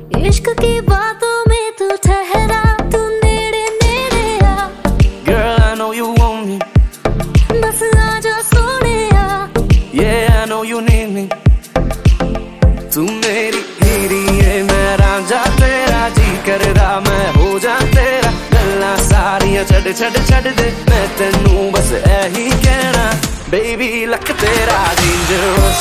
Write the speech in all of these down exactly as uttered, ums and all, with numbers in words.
इश्क की बातों में तू ठहरा, तू नेड़े नेड़े आ। Girl, I know you want me, बस आजा Sonia. yeah, I know you need me। तू मेरी हीरी है, मैं रांझा तेरा, जी करदा मैं हो जा तेरा। गल्लां सारियां छड़ छड़ छड़ दे, मैं तेनू बस ऐही कहना, बेबी लक तेरा डेंजरस।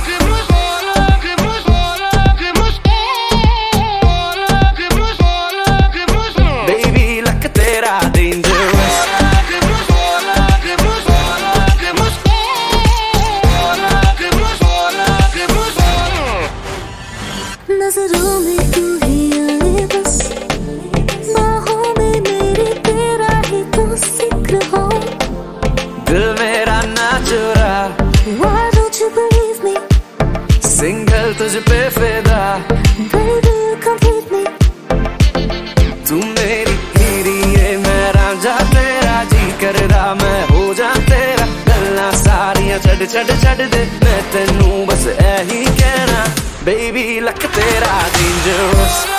नजरों में तू ही आए बस, बाहों में मेरे तेरा ही तो जिक्र हो। दिल मेरा ना चुरा, Why don't you believe me? Single तुझ पे फिदा, Baby you complete me। तू मेरी हीरी है, मैं रांझा तेरा, जी करदा मैं हो जा तेरा। गल्लां सारियां छड़ छड़ छड़ दे, मैं तेनू बस ऐही कहना, बेबी लक तेरा डेंजरस।